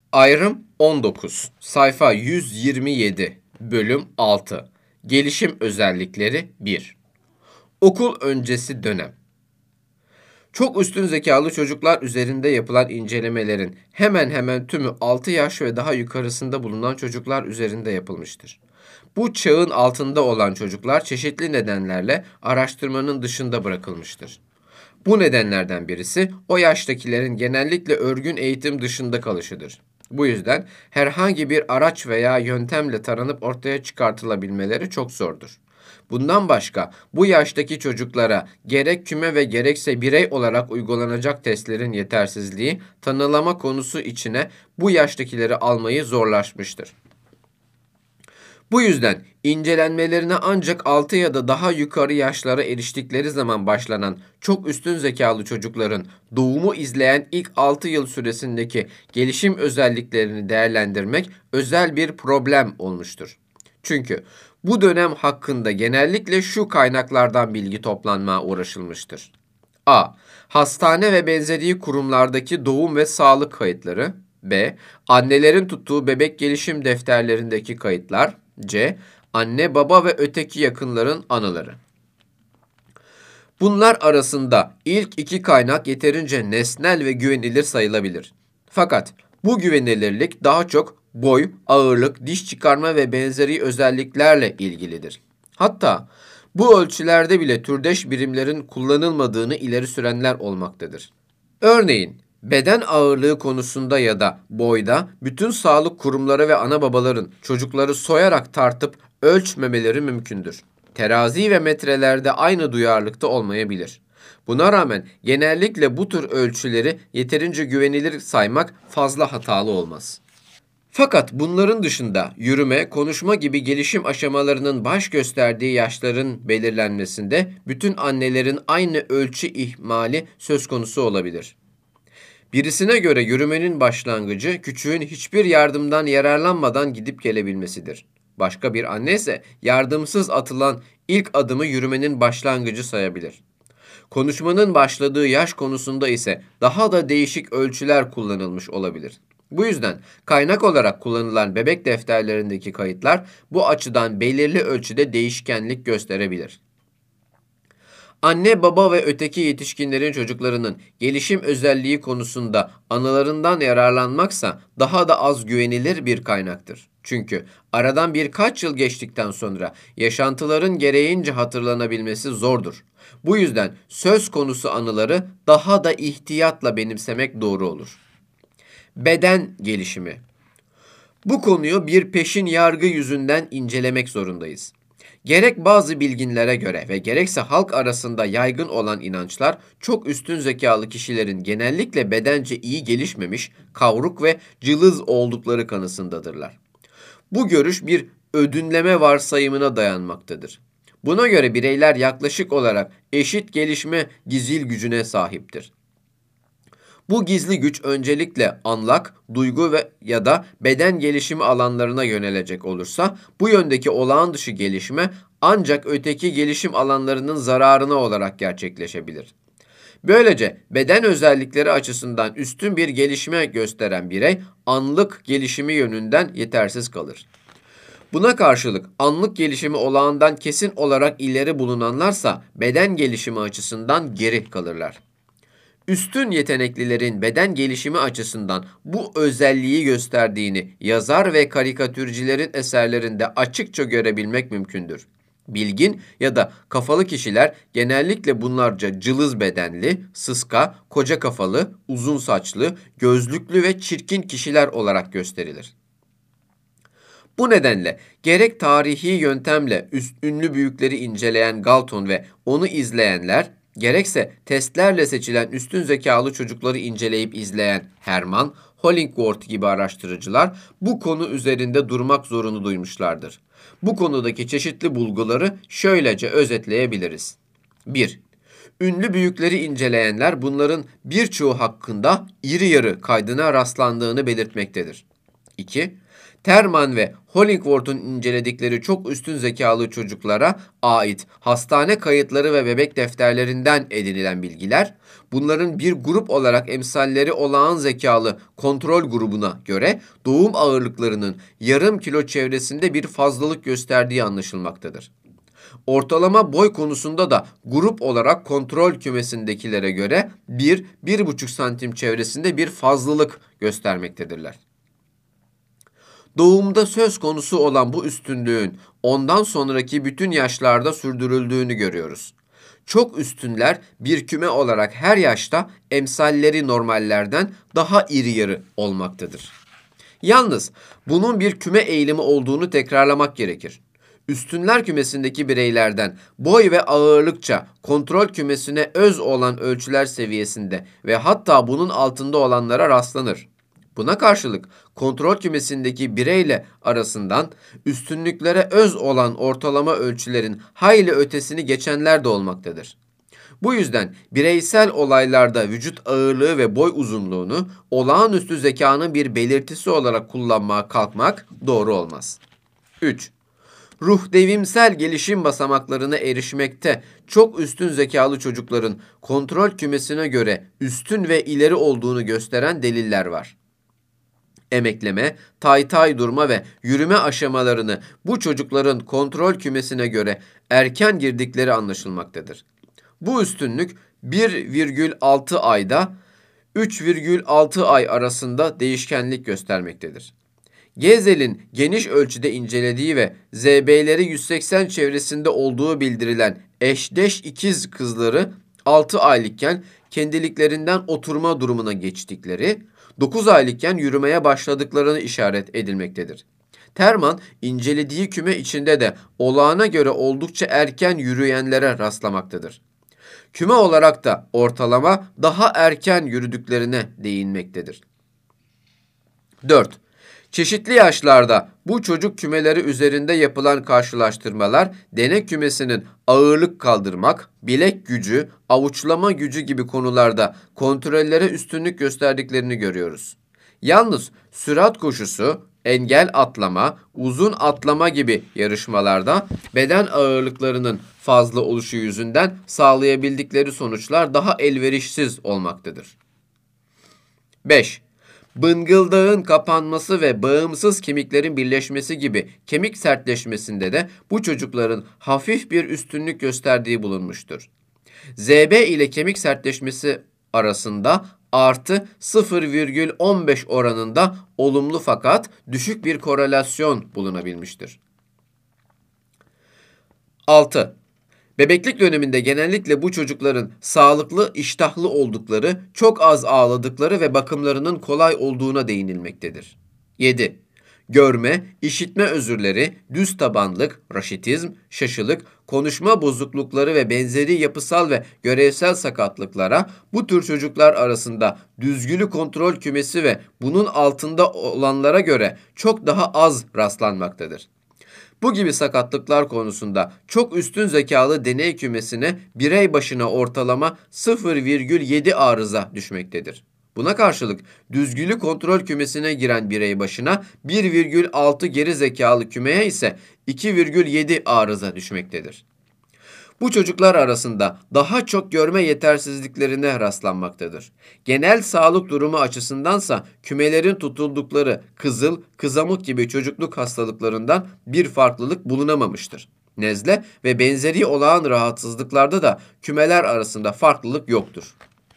Ayrım 19, sayfa 127, bölüm 6. Gelişim özellikleri 1. Okul öncesi dönem. Çok üstün zekalı çocuklar üzerinde yapılan incelemelerin hemen hemen tümü 6 yaş ve daha yukarısında bulunan çocuklar üzerinde yapılmıştır. Bu çağın altında olan çocuklar çeşitli nedenlerle araştırmanın dışında bırakılmıştır. Bu nedenlerden birisi o yaştakilerin genellikle örgün eğitim dışında kalışıdır. Bu yüzden herhangi bir araç veya yöntemle taranıp ortaya çıkartılabilmeleri çok zordur. Bundan başka bu yaştaki çocuklara gerek küme ve gerekse birey olarak uygulanacak testlerin yetersizliği tanılama konusu içine bu yaştakileri almayı zorlaşmıştır. Bu yüzden incelenmelerine ancak 6 ya da daha yukarı yaşlara eriştikleri zaman başlanan çok üstün zekalı çocukların doğumu izleyen ilk 6 yıl süresindeki gelişim özelliklerini değerlendirmek özel bir problem olmuştur. Çünkü bu dönem hakkında genellikle şu kaynaklardan bilgi toplanmaya uğraşılmıştır. A. Hastane ve benzeri kurumlardaki doğum ve sağlık kayıtları. B. Annelerin tuttuğu bebek gelişim defterlerindeki kayıtlar. C. Anne, baba ve öteki yakınların anıları. Bunlar arasında ilk iki kaynak yeterince nesnel ve güvenilir sayılabilir. Fakat bu güvenilirlik daha çok boy, ağırlık, diş çıkarma ve benzeri özelliklerle ilgilidir. Hatta bu ölçülerde bile türdeş birimlerin kullanılmadığını ileri sürenler olmaktadır. Örneğin beden ağırlığı konusunda ya da boyda bütün sağlık kurumları ve ana babaların çocukları soyarak tartıp ölçmemeleri mümkündür. Terazi ve metrelerde aynı duyarlılıkta olmayabilir. Buna rağmen genellikle bu tür ölçüleri yeterince güvenilir saymak fazla hatalı olmaz. Fakat bunların dışında yürüme, konuşma gibi gelişim aşamalarının baş gösterdiği yaşların belirlenmesinde bütün annelerin aynı ölçü ihmali söz konusu olabilir. Birisine göre yürümenin başlangıcı küçüğün hiçbir yardımdan yararlanmadan gidip gelebilmesidir. Başka bir anne ise yardımsız atılan ilk adımı yürümenin başlangıcı sayabilir. Konuşmanın başladığı yaş konusunda ise daha da değişik ölçüler kullanılmış olabilir. Bu yüzden kaynak olarak kullanılan bebek defterlerindeki kayıtlar bu açıdan belirli ölçüde değişkenlik gösterebilir. Anne, baba ve öteki yetişkinlerin çocuklarının gelişim özelliği konusunda anılarından yararlanmaksa daha da az güvenilir bir kaynaktır. Çünkü aradan birkaç yıl geçtikten sonra yaşantıların gereğince hatırlanabilmesi zordur. Bu yüzden söz konusu anıları daha da ihtiyatla benimsemek doğru olur. Beden gelişimi. Bu konuyu bir peşin yargı yüzünden incelemek zorundayız. Gerek bazı bilginlere göre ve gerekse halk arasında yaygın olan inançlar çok üstün zekalı kişilerin genellikle bedence iyi gelişmemiş, kavruk ve cılız oldukları kanısındadırlar. Bu görüş bir ödünleme varsayımına dayanmaktadır. Buna göre bireyler yaklaşık olarak eşit gelişme gizil gücüne sahiptir. Bu gizli güç öncelikle anlak, duygu ve ya da beden gelişimi alanlarına yönelecek olursa bu yöndeki olağan dışı gelişme ancak öteki gelişim alanlarının zararına olarak gerçekleşebilir. Böylece beden özellikleri açısından üstün bir gelişme gösteren birey anlık gelişimi yönünden yetersiz kalır. Buna karşılık anlık gelişimi olağandan kesin olarak ileri bulunanlarsa beden gelişimi açısından geri kalırlar. Üstün yeteneklilerin beden gelişimi açısından bu özelliği gösterdiğini yazar ve karikatürcülerin eserlerinde açıkça görebilmek mümkündür. Bilgin ya da kafalı kişiler genellikle bunlarca cılız bedenli, sıska, koca kafalı, uzun saçlı, gözlüklü ve çirkin kişiler olarak gösterilir. Bu nedenle gerek tarihi yöntemle ünlü büyükleri inceleyen Galton ve onu izleyenler, gerekse testlerle seçilen üstün zekalı çocukları inceleyip izleyen Herman, Hollingworth gibi araştırıcılar bu konu üzerinde durmak zorunu duymuşlardır. Bu konudaki çeşitli bulguları şöylece özetleyebiliriz. 1. Ünlü büyükleri inceleyenler bunların birçoğu hakkında iri yarı kaydına rastlandığını belirtmektedir. 2. Terman ve Hollingworth'un inceledikleri çok üstün zekalı çocuklara ait hastane kayıtları ve bebek defterlerinden edinilen bilgiler, bunların bir grup olarak emsalleri olağan zekalı kontrol grubuna göre doğum ağırlıklarının yarım kilo çevresinde bir fazlalık gösterdiği anlaşılmaktadır. Ortalama boy konusunda da grup olarak kontrol kümesindekilere göre 1-1,5 santim çevresinde bir fazlalık göstermektedirler. Doğumda söz konusu olan bu üstünlüğün ondan sonraki bütün yaşlarda sürdürüldüğünü görüyoruz. Çok üstünler bir küme olarak her yaşta emsalleri normallerden daha iri yarı olmaktadır. Yalnız bunun bir küme eğilimi olduğunu tekrarlamak gerekir. Üstünler kümesindeki bireylerden boy ve ağırlıkça kontrol kümesine öz olan ölçüler seviyesinde ve hatta bunun altında olanlara rastlanır. Buna karşılık kontrol kümesindeki bireyle arasından üstünlüklere öz olan ortalama ölçülerin hayli ötesini geçenler de olmaktadır. Bu yüzden bireysel olaylarda vücut ağırlığı ve boy uzunluğunu olağanüstü zekanın bir belirtisi olarak kullanmaya kalkmak doğru olmaz. 3. Ruh devimsel gelişim basamaklarına erişmekte çok üstün zekalı çocukların kontrol kümesine göre üstün ve ileri olduğunu gösteren deliller var. Emekleme, taytay durma ve yürüme aşamalarını bu çocukların kontrol kümesine göre erken girdikleri anlaşılmaktadır. Bu üstünlük 1,6 ayda 3,6 ay arasında değişkenlik göstermektedir. Gezel'in geniş ölçüde incelediği ve ZB'leri 180 çevresinde olduğu bildirilen eşdeş ikiz kızları 6 aylıkken kendiliklerinden oturma durumuna geçtikleri, 9 aylıkken yürümeye başladıklarını işaret edilmektedir. Terman, incelediği küme içinde de olağana göre oldukça erken yürüyenlere rastlamaktadır. Küme olarak da ortalama daha erken yürüdüklerine değinmektedir. 4. Çeşitli yaşlarda bu çocuk kümeleri üzerinde yapılan karşılaştırmalar, denek kümesinin ağırlık kaldırmak, bilek gücü, avuçlama gücü gibi konularda kontrollere üstünlük gösterdiklerini görüyoruz. Yalnız sürat koşusu, engel atlama, uzun atlama gibi yarışmalarda beden ağırlıklarının fazla oluşu yüzünden sağlayabildikleri sonuçlar daha elverişsiz olmaktadır. 5. Bıngıldağın kapanması ve bağımsız kemiklerin birleşmesi gibi kemik sertleşmesinde de bu çocukların hafif bir üstünlük gösterdiği bulunmuştur. ZB ile kemik sertleşmesi arasında artı 0,15 oranında olumlu fakat düşük bir korelasyon bulunabilmiştir. 6. Bebeklik döneminde genellikle bu çocukların sağlıklı, iştahlı oldukları, çok az ağladıkları ve bakımlarının kolay olduğuna değinilmektedir. 7. Görme, işitme özürleri, düz tabanlık, raşitizm, şaşılık, konuşma bozuklukları ve benzeri yapısal ve görevsel sakatlıklara bu tür çocuklar arasında düzgülü kontrol kümesi ve bunun altında olanlara göre çok daha az rastlanmaktadır. Bu gibi sakatlıklar konusunda çok üstün zekalı deney kümesine birey başına ortalama 0,7 arıza düşmektedir. Buna karşılık düzgülü kontrol kümesine giren birey başına 1,6 geri zekalı kümeye ise 2,7 arıza düşmektedir. Bu çocuklar arasında daha çok görme yetersizliklerine rastlanmaktadır. Genel sağlık durumu açısındansa kümelerin tutuldukları kızıl, kızamık gibi çocukluk hastalıklarından bir farklılık bulunamamıştır. Nezle ve benzeri olağan rahatsızlıklarda da kümeler arasında farklılık yoktur.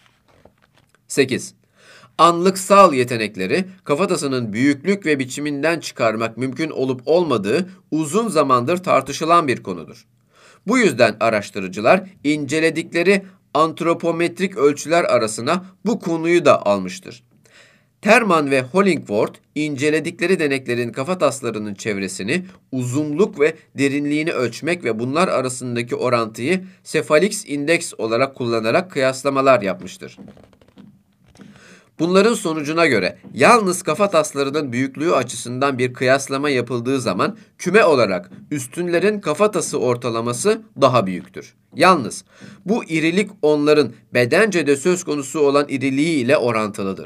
8. Anlıksal yetenekleri, kafatasının büyüklük ve biçiminden çıkarmak mümkün olup olmadığı uzun zamandır tartışılan bir konudur. Bu yüzden araştırıcılar inceledikleri antropometrik ölçüler arasına bu konuyu da almıştır. Terman ve Hollingworth inceledikleri deneklerin kafataslarının çevresini, uzunluk ve derinliğini ölçmek ve bunlar arasındaki orantıyı Cephalix Index olarak kullanarak kıyaslamalar yapmıştır. Bunların sonucuna göre yalnız kafataslarının büyüklüğü açısından bir kıyaslama yapıldığı zaman küme olarak üstünlerin kafatası ortalaması daha büyüktür. Yalnız bu irilik onların bedence de söz konusu olan iriliği ile orantılıdır.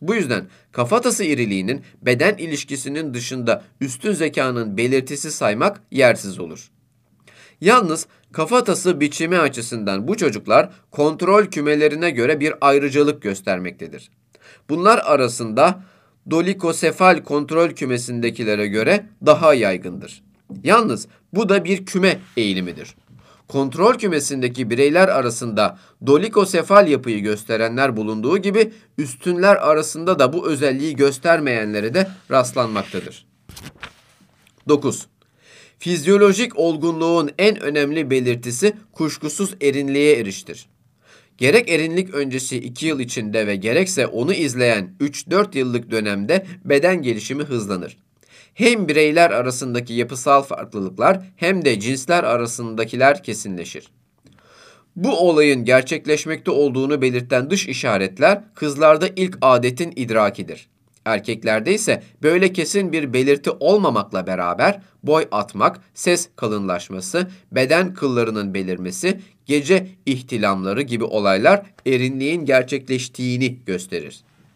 Bu yüzden kafatası iriliğinin beden ilişkisinin dışında üstün zekanın belirtisi saymak yersiz olur. Yalnız kafatası biçimi açısından bu çocuklar kontrol kümelerine göre bir ayrıcalık göstermektedir. Bunlar arasında dolikosefal kontrol kümesindekilere göre daha yaygındır. Yalnız bu da bir küme eğilimidir. Kontrol kümesindeki bireyler arasında dolikosefal yapıyı gösterenler bulunduğu gibi üstünler arasında da bu özelliği göstermeyenlere de rastlanmaktadır. 9. Fizyolojik olgunluğun en önemli belirtisi kuşkusuz erinliğe eriştir. Gerek erinlik öncesi 2 yıl içinde ve gerekse onu izleyen 3-4 yıllık dönemde beden gelişimi hızlanır. Hem bireyler arasındaki yapısal farklılıklar hem de cinsler arasındakiler kesinleşir. Bu olayın gerçekleşmekte olduğunu belirten dış işaretler kızlarda ilk adetin idrakidir. Erkeklerde ise böyle kesin bir belirti olmamakla beraber boy atmak, ses kalınlaşması, beden kıllarının belirmesi, gece ihtilamları gibi olaylar erinliğin gerçekleştiğini gösterir.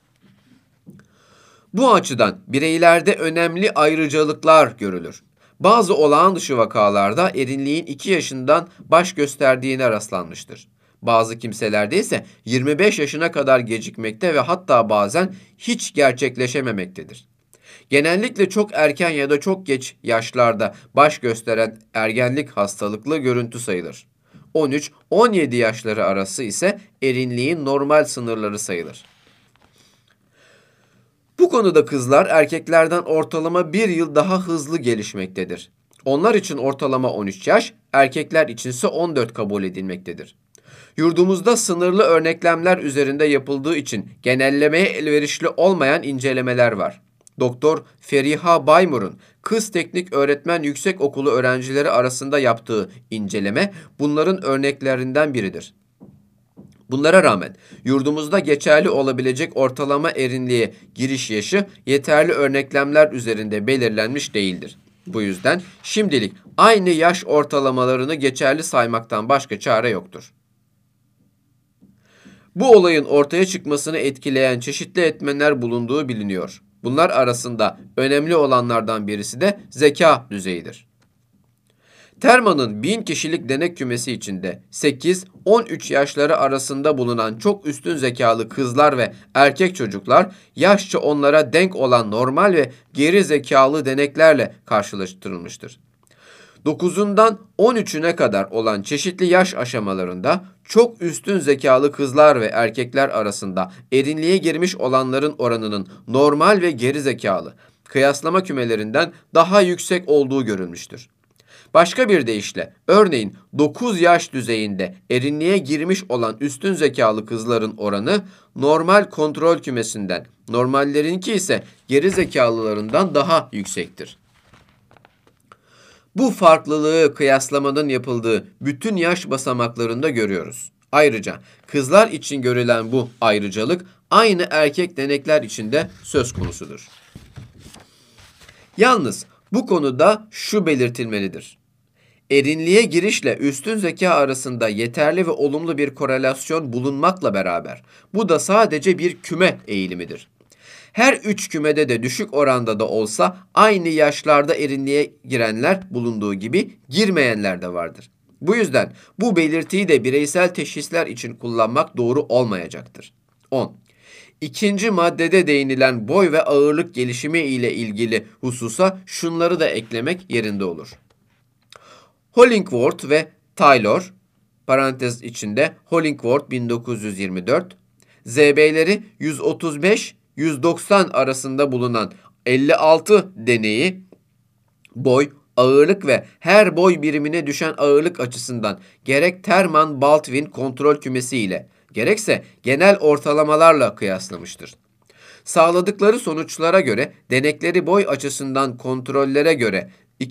Bu açıdan bireylerde önemli ayrıcalıklar görülür. Bazı olağan dışı vakalarda erinliğin 2 yaşından baş gösterdiğine rastlanmıştır. Bazı kimselerde ise 25 yaşına kadar gecikmekte ve hatta bazen hiç gerçekleşememektedir. Genellikle çok erken ya da çok geç yaşlarda baş gösteren ergenlik hastalıklı görüntü sayılır. 13-17 yaşları arası ise erinliğin normal sınırları sayılır. Bu konuda kızlar erkeklerden ortalama 1 yıl daha hızlı gelişmektedir. Onlar için ortalama 13 yaş, erkekler içinse 14 kabul edilmektedir. Yurdumuzda sınırlı örneklemler üzerinde yapıldığı için genellemeye elverişli olmayan incelemeler var. Doktor Feriha Baymur'un Kız Teknik Öğretmen Yüksekokulu öğrencileri arasında yaptığı inceleme bunların örneklerinden biridir. Bunlara rağmen yurdumuzda geçerli olabilecek ortalama erinliğe giriş yaşı yeterli örneklemler üzerinde belirlenmiş değildir. Bu yüzden şimdilik aynı yaş ortalamalarını geçerli saymaktan başka çare yoktur. Bu olayın ortaya çıkmasını etkileyen çeşitli etmenler bulunduğu biliniyor. Bunlar arasında önemli olanlardan birisi de zeka düzeyidir. Terman'ın 1000 kişilik denek kümesi içinde 8-13 yaşları arasında bulunan çok üstün zekalı kızlar ve erkek çocuklar yaşça onlara denk olan normal ve geri zekalı deneklerle karşılaştırılmıştır. 9'undan 13'üne kadar olan çeşitli yaş aşamalarında çok üstün zekalı kızlar ve erkekler arasında erinliğe girmiş olanların oranının normal ve geri zekalı kıyaslama kümelerinden daha yüksek olduğu görülmüştür. Başka bir deyişle, örneğin 9 yaş düzeyinde erinliğe girmiş olan üstün zekalı kızların oranı normal kontrol kümesinden, normallerinki ise geri zekalılarından daha yüksektir. Bu farklılığı kıyaslamanın yapıldığı bütün yaş basamaklarında görüyoruz. Ayrıca kızlar için görülen bu ayrıcalık aynı erkek denekler için de söz konusudur. Yalnız bu konuda şu belirtilmelidir. Erinliğe girişle üstün zeka arasında yeterli ve olumlu bir korelasyon bulunmakla beraber bu da sadece bir küme eğilimidir. Her 3 kümede de düşük oranda da olsa aynı yaşlarda erinliğe girenler bulunduğu gibi girmeyenler de vardır. Bu yüzden bu belirtiyi de bireysel teşhisler için kullanmak doğru olmayacaktır. 10. İkinci maddede değinilen boy ve ağırlık gelişimi ile ilgili hususa şunları da eklemek yerinde olur. Hollingworth ve Taylor, parantez içinde Hollingworth 1924, ZB'leri 135-190 arasında bulunan 56 deneyi boy, ağırlık ve her boy birimine düşen ağırlık açısından gerek Terman-Baldwin kontrol kümesi ile gerekse genel ortalamalarla kıyaslamıştır. Sağladıkları sonuçlara göre denekleri boy açısından kontrollere göre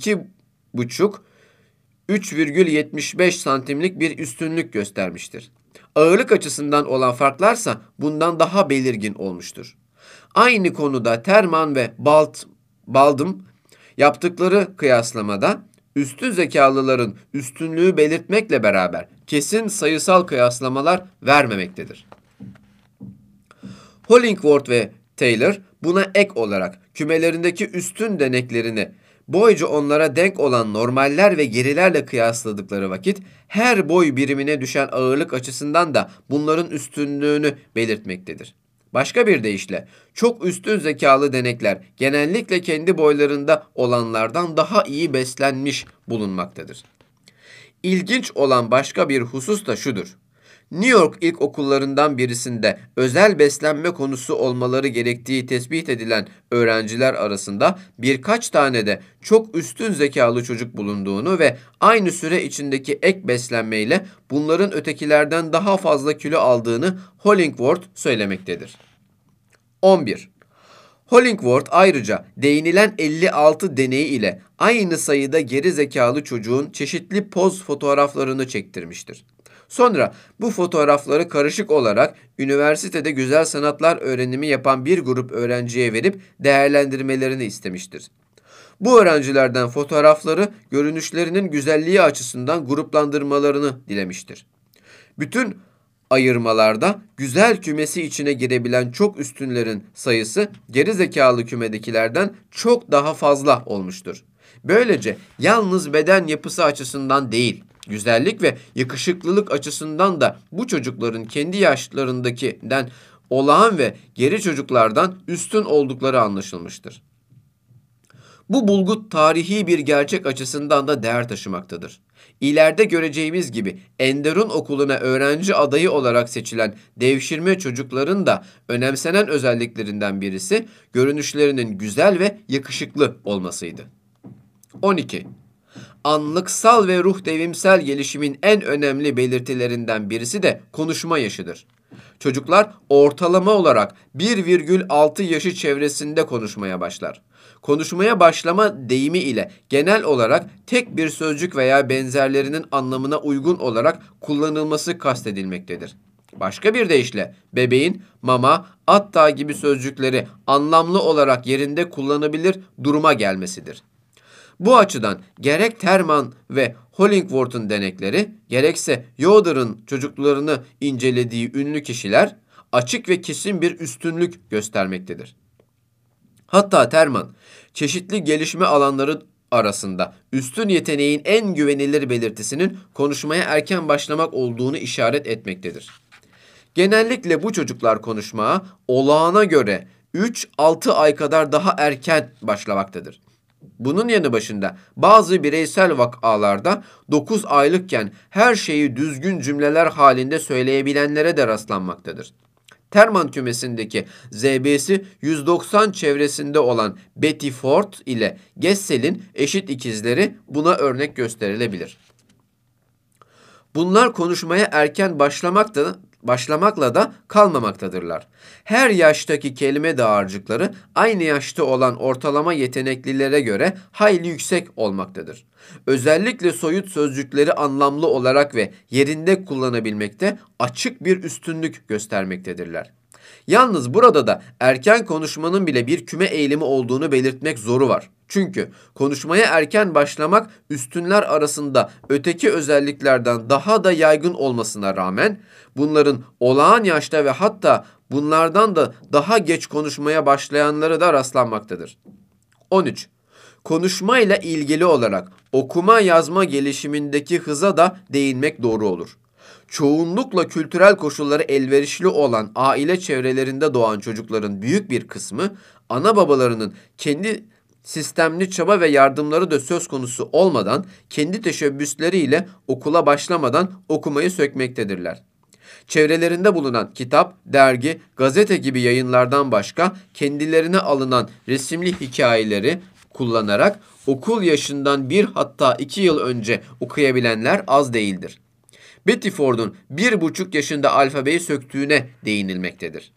2,5-3,75 santimlik bir üstünlük göstermiştir. Ağırlık açısından olan farklarsa bundan daha belirgin olmuştur. Aynı konuda Terman ve Baldwin yaptıkları kıyaslamada üstün zekalıların üstünlüğü belirtmekle beraber kesin sayısal kıyaslamalar vermemektedir. Hollingworth ve Taylor buna ek olarak kümelerindeki üstün deneklerini boyca onlara denk olan normaller ve gerilerle kıyasladıkları vakit her boy birimine düşen ağırlık açısından da bunların üstünlüğünü belirtmektedir. Başka bir deyişle çok üstün zekalı denekler genellikle kendi boylarında olanlardan daha iyi beslenmiş bulunmaktadır. İlginç olan başka bir husus da şudur. New York ilkokullarından birisinde özel beslenme konusu olmaları gerektiği tespit edilen öğrenciler arasında birkaç tane de çok üstün zekalı çocuk bulunduğunu ve aynı süre içindeki ek beslenmeyle bunların ötekilerden daha fazla kilo aldığını Hollingworth söylemektedir. 11. Hollingworth ayrıca değinilen 56 deneyi ile aynı sayıda geri zekalı çocuğun çeşitli poz fotoğraflarını çektirmiştir. Sonra bu fotoğrafları karışık olarak üniversitede güzel sanatlar öğrenimi yapan bir grup öğrenciye verip değerlendirmelerini istemiştir. Bu öğrencilerden fotoğrafları görünüşlerinin güzelliği açısından gruplandırmalarını dilemiştir. Bütün ayırmalarda güzel kümesi içine girebilen çok üstünlerin sayısı geri zekalı kümedekilerden çok daha fazla olmuştur. Böylece yalnız beden yapısı açısından değil, güzellik ve yakışıklılık açısından da bu çocukların kendi yaşlarındakinden olağan ve geri çocuklardan üstün oldukları anlaşılmıştır. Bu bulgu tarihi bir gerçek açısından da değer taşımaktadır. İleride göreceğimiz gibi Enderun Okulu'na öğrenci adayı olarak seçilen devşirme çocukların da önemsenen özelliklerinden birisi görünüşlerinin güzel ve yakışıklı olmasıydı. 12. Anlıksal ve ruh devimsel gelişimin en önemli belirtilerinden birisi de konuşma yaşıdır. Çocuklar ortalama olarak 1,6 yaşı çevresinde konuşmaya başlar. Konuşmaya başlama deyimi ile genel olarak tek bir sözcük veya benzerlerinin anlamına uygun olarak kullanılması kastedilmektedir. Başka bir deyişle bebeğin mama, atta gibi sözcükleri anlamlı olarak yerinde kullanabilir duruma gelmesidir. Bu açıdan gerek Terman ve Hollingworth'un denekleri, gerekse Yoder'ın çocuklarını incelediği ünlü kişiler açık ve kesin bir üstünlük göstermektedir. Hatta Terman, çeşitli gelişme alanları arasında üstün yeteneğin en güvenilir belirtisinin konuşmaya erken başlamak olduğunu işaret etmektedir. Genellikle bu çocuklar konuşmaya olağana göre 3-6 ay kadar daha erken başlamaktadır. Bunun yanı başında bazı bireysel vakalarda 9 aylıkken her şeyi düzgün cümleler halinde söyleyebilenlere de rastlanmaktadır. Terman kümesindeki ZB'si 190 çevresinde olan Betty Ford ile Gessel'in eşit ikizleri buna örnek gösterilebilir. Bunlar konuşmaya erken başlamakla da kalmamaktadırlar. Her yaştaki kelime dağarcıkları aynı yaşta olan ortalama yeteneklilere göre hayli yüksek olmaktadır. Özellikle soyut sözcükleri anlamlı olarak ve yerinde kullanabilmekte açık bir üstünlük göstermektedirler. Yalnız burada da erken konuşmanın bile bir küme eğilimi olduğunu belirtmek zoru var. Çünkü konuşmaya erken başlamak üstünler arasında öteki özelliklerden daha da yaygın olmasına rağmen bunların olağan yaşta ve hatta bunlardan da daha geç konuşmaya başlayanları da rastlanmaktadır. 13. Konuşmayla ilgili olarak okuma yazma gelişimindeki hıza da değinmek doğru olur. Çoğunlukla kültürel koşulları elverişli olan aile çevrelerinde doğan çocukların büyük bir kısmı ana babalarının kendi sistemli çaba ve yardımları da söz konusu olmadan kendi teşebbüsleriyle okula başlamadan okumayı sökmektedirler. Çevrelerinde bulunan kitap, dergi, gazete gibi yayınlardan başka kendilerine alınan resimli hikayeleri kullanarak okul yaşından 1 hatta 2 yıl önce okuyabilenler az değildir. Betty Ford'un 1,5 yaşında alfabeyi söktüğüne değinilmektedir.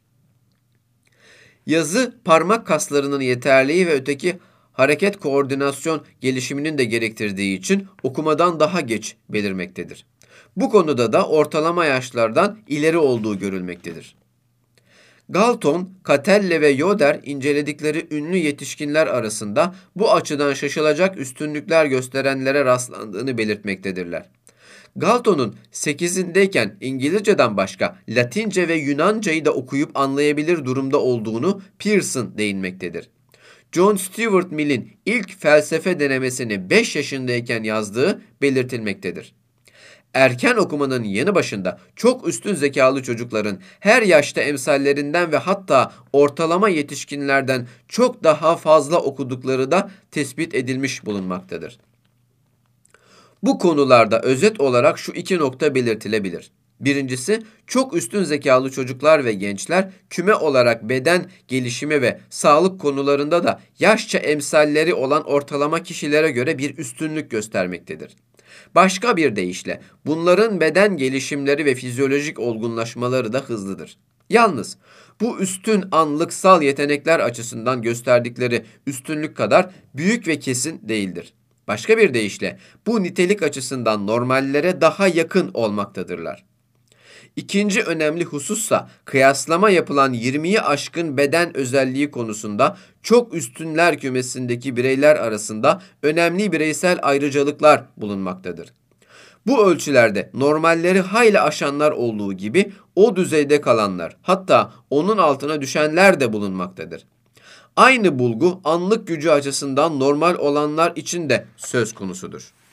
Yazı parmak kaslarının yeterliği ve öteki hareket koordinasyon gelişiminin de gerektirdiği için okumadan daha geç belirmektedir. Bu konuda da ortalama yaşlardan ileri olduğu görülmektedir. Galton, Catelle ve Yoder inceledikleri ünlü yetişkinler arasında bu açıdan şaşılacak üstünlükler gösterenlere rastlandığını belirtmektedirler. Galton'un 8'indeyken İngilizceden başka Latince ve Yunancayı da okuyup anlayabilir durumda olduğunu Pearson değinmektedir. John Stuart Mill'in ilk felsefe denemesini 5 yaşındayken yazdığı belirtilmektedir. Erken okumanın yanı başında çok üstün zekalı çocukların her yaşta emsallerinden ve hatta ortalama yetişkinlerden çok daha fazla okudukları da tespit edilmiş bulunmaktadır. Bu konularda özet olarak şu iki nokta belirtilebilir. Birincisi, çok üstün zekalı çocuklar ve gençler küme olarak beden gelişimi ve sağlık konularında da yaşça emsalleri olan ortalama kişilere göre bir üstünlük göstermektedir. Başka bir deyişle bunların beden gelişimleri ve fizyolojik olgunlaşmaları da hızlıdır. Yalnız bu üstün anlıksal yetenekler açısından gösterdikleri üstünlük kadar büyük ve kesin değildir. Başka bir deyişle bu nitelik açısından normallere daha yakın olmaktadırlar. İkinci önemli husussa kıyaslama yapılan 20'yi aşkın beden özelliği konusunda çok üstünler kümesindeki bireyler arasında önemli bireysel ayrıcalıklar bulunmaktadır. Bu ölçülerde normalleri hayli aşanlar olduğu gibi o düzeyde kalanlar, hatta onun altına düşenler de bulunmaktadır. Aynı bulgu anlık gücü açısından normal olanlar için de söz konusudur.